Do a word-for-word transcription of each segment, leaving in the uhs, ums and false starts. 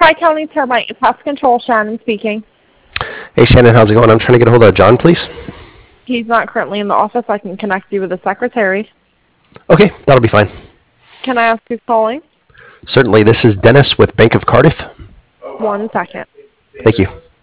Tri-County Termite and Pest Control, Shannon speaking. Hey, Shannon, how's it going? I'm trying to get a hold of John, please. He's not currently in the office. I can connect you with the secretary. Okay, that'll be fine. Can I ask who's calling? Certainly. This is Dennis with Bank of Cardiff. One second. Thank you.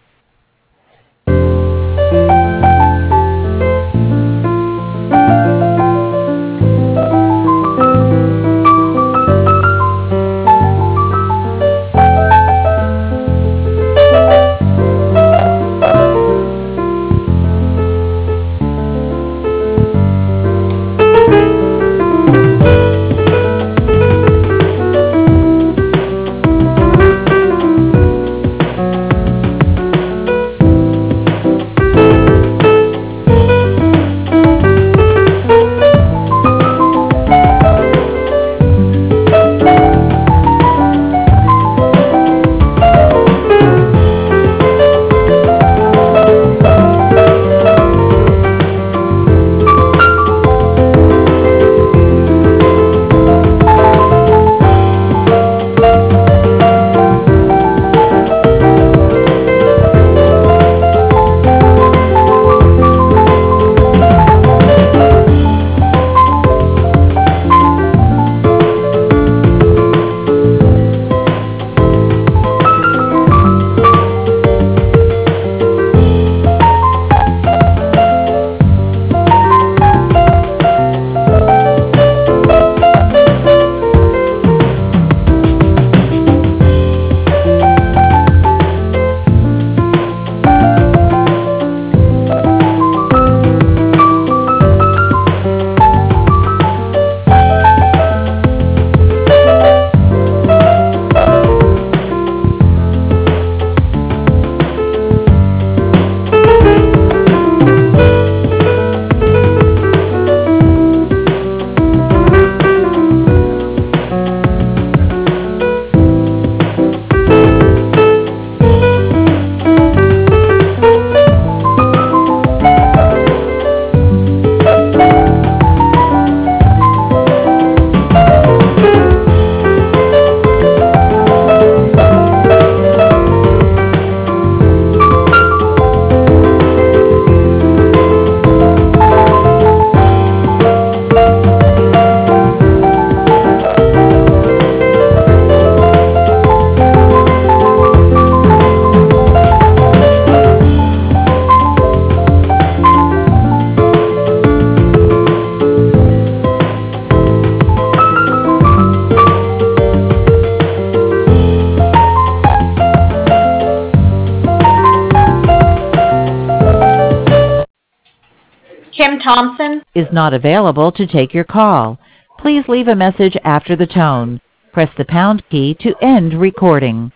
Kim Thompson is not available to take your call. Please leave a message after the tone. Press the pound key to end recording.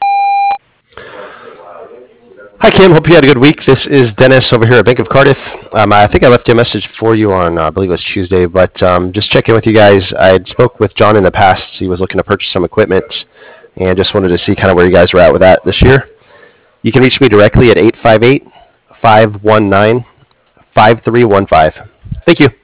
Hi, Kim. Hope you had a good week. This is Dennis over here at Bank of Cardiff. Um, I think I left you a message for you on, uh, I believe it was Tuesday, but um, just checking with you guys. I had spoke with John in the past. He was looking to purchase some equipment, and just wanted to see kind of where you guys were at with that this year. You can reach me directly at eight five eight, five one nine, five three one five. Thank you.